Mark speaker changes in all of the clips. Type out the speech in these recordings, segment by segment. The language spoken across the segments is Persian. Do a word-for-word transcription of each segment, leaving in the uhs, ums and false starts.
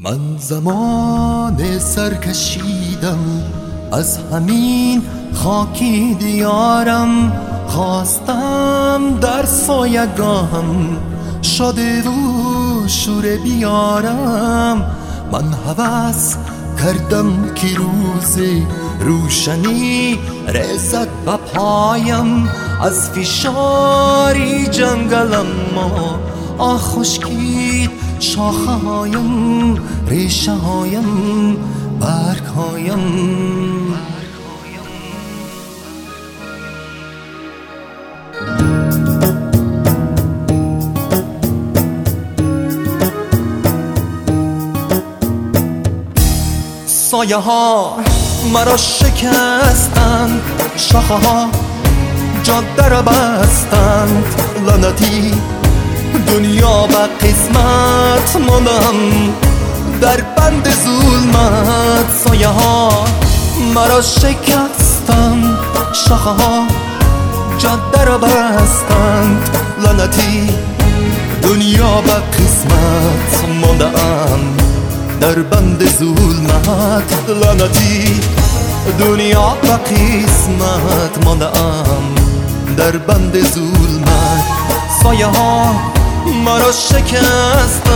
Speaker 1: من زمان سر کشیدم از همین خاکی دیارم، خواستم در سایگاهم شاده و شوره بیارم. من هوس کردم که روز روشنی رسد به پایم، از فشاری جنگلم ما آه خشکید شاخه هایم، ریشه هایم، برگ هایم. سایه ها مرا شکستند، شاخه ها جاده را بستند، لعنتی دنیا به قسمت ماندم در بند ظلمت. سایه ها مرا شکستند، شاخه ها جاده را بستند، لعنتی دنیا به قسمت ماندم در بند ظلمت. لعنتی دنیا به قسمت ماندم در بند ظلمت. سایه ها مرا شکستند.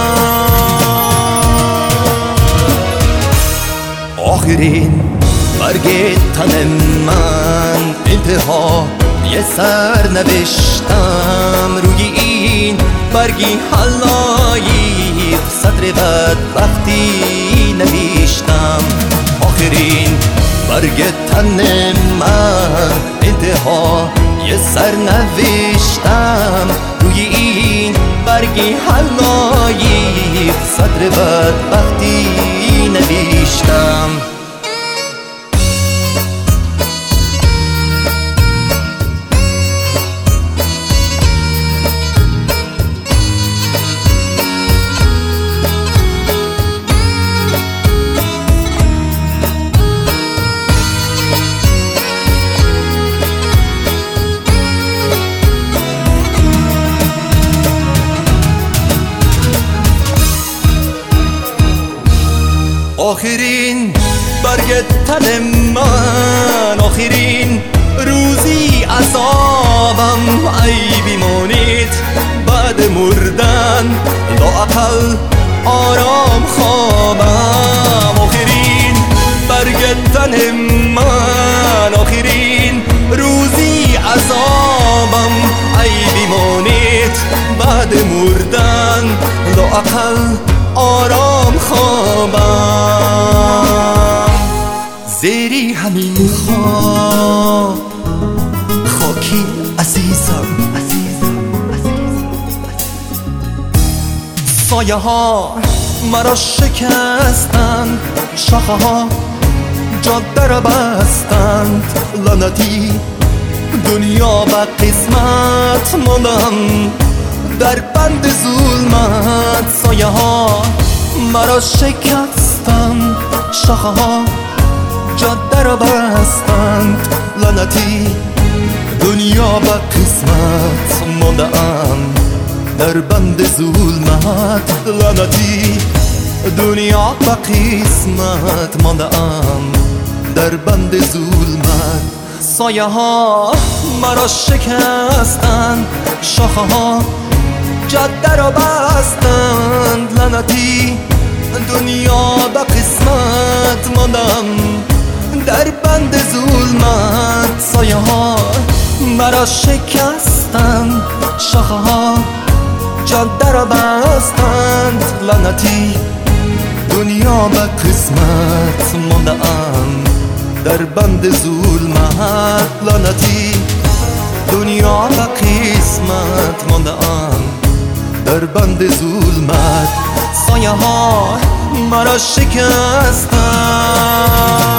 Speaker 1: آخرین برگ تن من انتها یه سر نوشتم، روی این برگی حلایق صدر بدبختی نوشتم. آخرین برگ تن من انتها یه سر نوشتم، روی این برگی حلایق صدر بدبختی نوشتم. آخرین برگ تن من، آخرین روزی عذابم، ای بیمانید بعد مردن لااقل آرام خوابم. آخرین برگ تن من، آخرین روزی عذابم، ای بیمانید بعد مردن لااقل آرام خوابم. زیری همین خواب خاکی عزیزم، سایه ها مرا شکستند، شاخه ها جاده را بستند، لعنتی دنیا به قسمت ماندم در بند ظلمت. سایه ها مرا شکستند، شاخه ها جاده را بستند، لعنتی دنیا به قسمت ماندم در بند ظلمت. لعنتی دنیا به قسمت ماندم در بند ظلمت. سایه ها مرا شکستند، شاخه ها جاده را بستند، لعنتی دنیا به قسمت ماندم در بند ظلمت. سایه ها مرا شکستند، شاخه ها جاده را بستند، لعنتی دنیا به قسمت ماندم در بند ظلمت. لعنتی دنیا به قسمت ماندم در بند ظلمت. سایه ها مرا شکستند.